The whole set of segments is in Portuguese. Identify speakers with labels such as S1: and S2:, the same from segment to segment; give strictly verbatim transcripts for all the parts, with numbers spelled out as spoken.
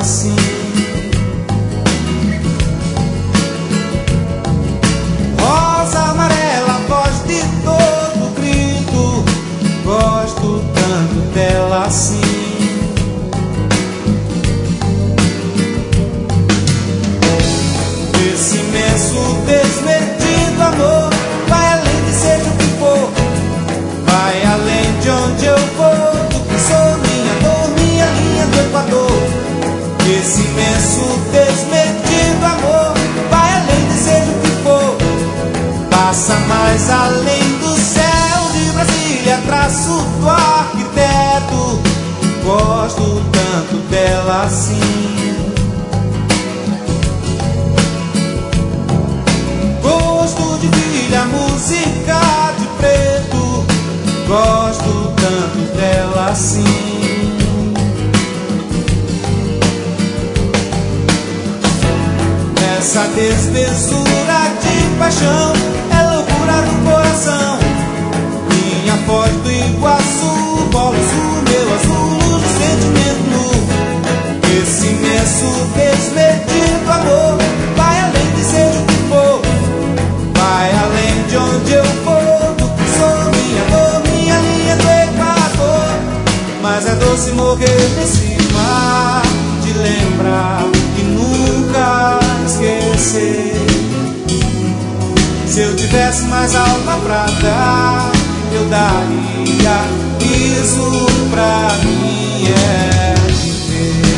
S1: assim. Rosa amarela, voz de todo grito, gosto tanto dela assim. Esse imenso desmedido amor vai além de seja o que for, vai além de onde eu vou, do que sou, minha dor, minha linha do Equador. Esse imenso desmedido amor vai além de seja o que for, passa mais além do céu de Brasília, traço do arquiteto, gosto tanto dela assim. Gosto de filha, música de preto, gosto tanto dela assim. Essa desmesura de paixão é loucura do coração. Minha Foz do Iguaçu, polo sul, meu azul, luz do sentimento nu. Esse imenso desmedido amor vai além de seja o que for, vai além de onde eu vou, do que sou, minha dor, minha linha do Equador. Mas é doce morrer nesse mar, de lembrar e nunca esquecer. Se eu tivesse mais alma pra dar, eu daria. Isso pra mim é viver.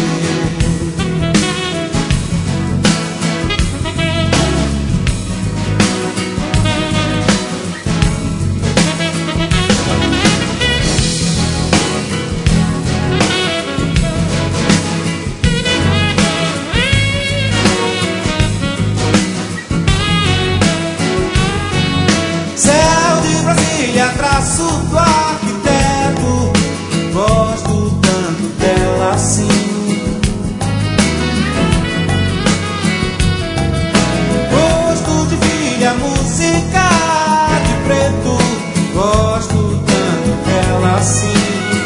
S1: Traço do arquiteto, gosto tanto dela assim. Gosto de filha, música de preto, gosto tanto dela assim.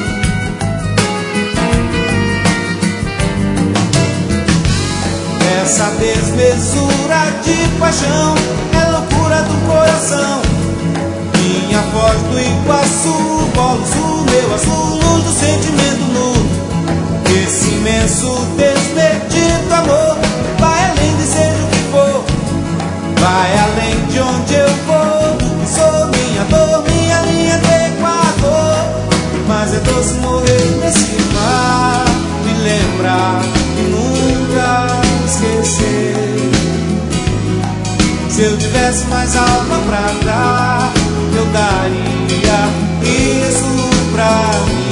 S1: Essa desmesura de paixão é loucura do coração. Minha Foz do Iguaçu, polo sul, meu azul, luz do sentimento nu. Esse imenso desmedido amor vai além de seja o que for, vai além de onde eu vou, do que sou, minha dor, minha linha do Equador. Mas é doce morrer nesse mar, me lembrar e nunca esquecer. Se eu tivesse mais alma pra dar, eu daria. Isso pra mim